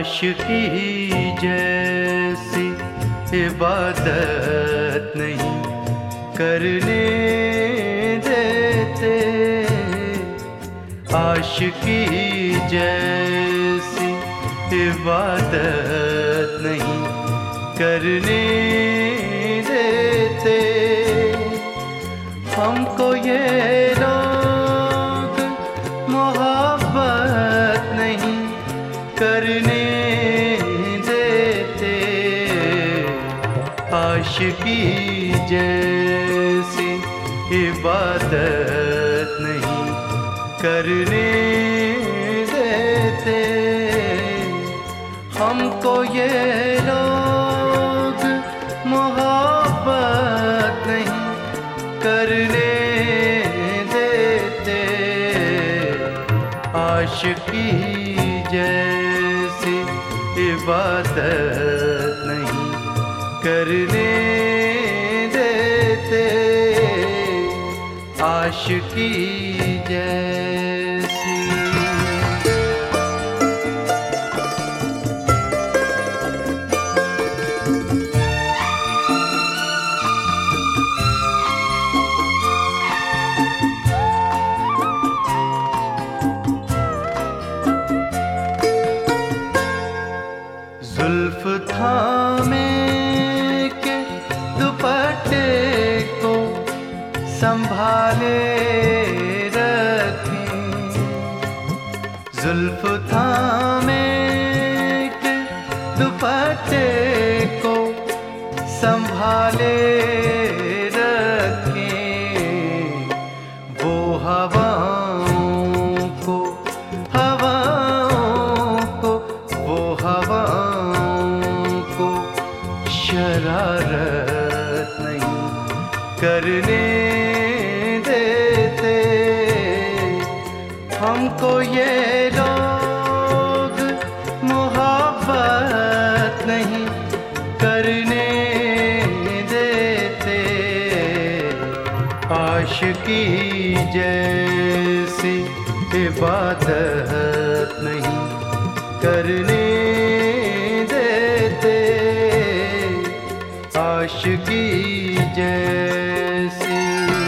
आशिकी जैसी इबादत नहीं करने देते, आशिकी जैसी इबादत नहीं करने देते। हमको ये लोग मोहब्बत नहीं करने देते, आशिकी जैसी इबादत नहीं करने देते। हमको ये लोग मोहब्बत नहीं करने देते, आशिकी जैसी इबादत नहीं करने देते, आशिकी जैसी। जुल्फ थामे के दुपट्टे को संभाले रखें, जुल्फ थामे के दुपट्टे को संभाले रखें। वो हवाओं को वो हवाओं को शरारत नहीं करने देते। हमको ये लोग मोहब्बत नहीं करने देते, आशिकी जैसी इबादत नहीं करने देते, आशिकी जैसी।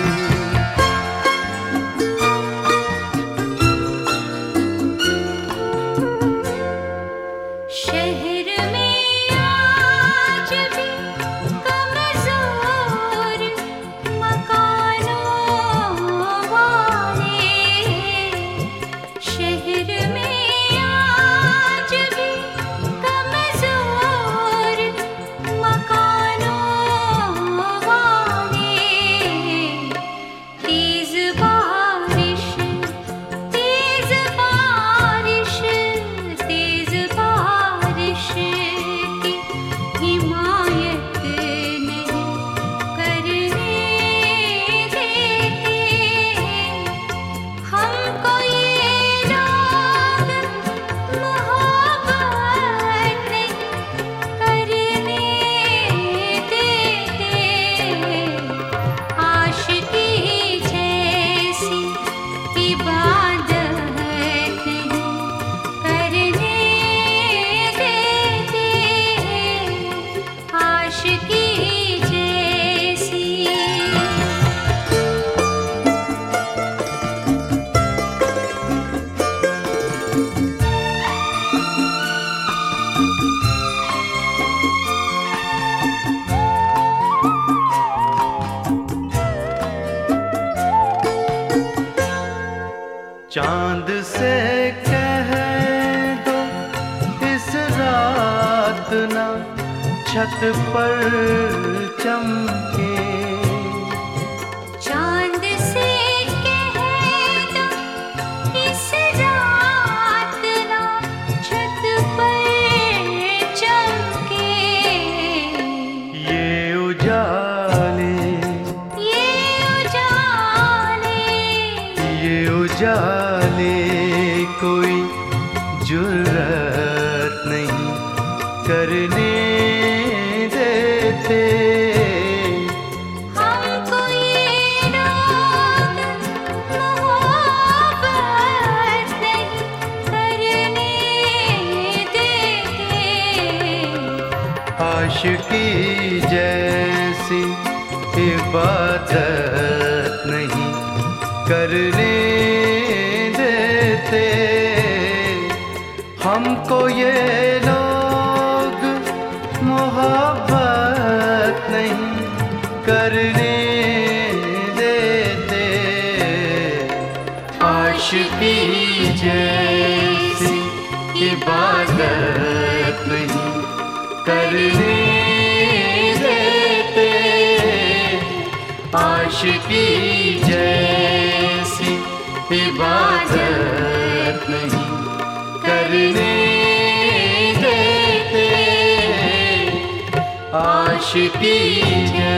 शहर में आज भी कमजोर मकानों वाले, शहर में आज भी कमजोर मकानों वाले। तेज बारिश तेज बारिश तेज बारिश की हिमायत नहीं करने देते। हमको ये लोग मोहब्बत नहीं करने देते, आशिकी जैसी इबादत नहीं करने देते, आशिकी जैसी। चांद से कह दो इस रात ना छत पर चमके, चांद से कह दो इस रात ना छत पर चमके। ये उजाले उजाले कोई जुर्रत नहीं करने देते। हमको ये लोग मोहब्बत नहीं करने देते, आशिकी जैसी इबादत नहीं करने देते हमको ये लोग, मोहब्बत नहीं करने देते। आशिकी जैसी इबादत नहीं करने देते, आशिकी जैसी इबादत नहीं करने देते, आशिकी जैसी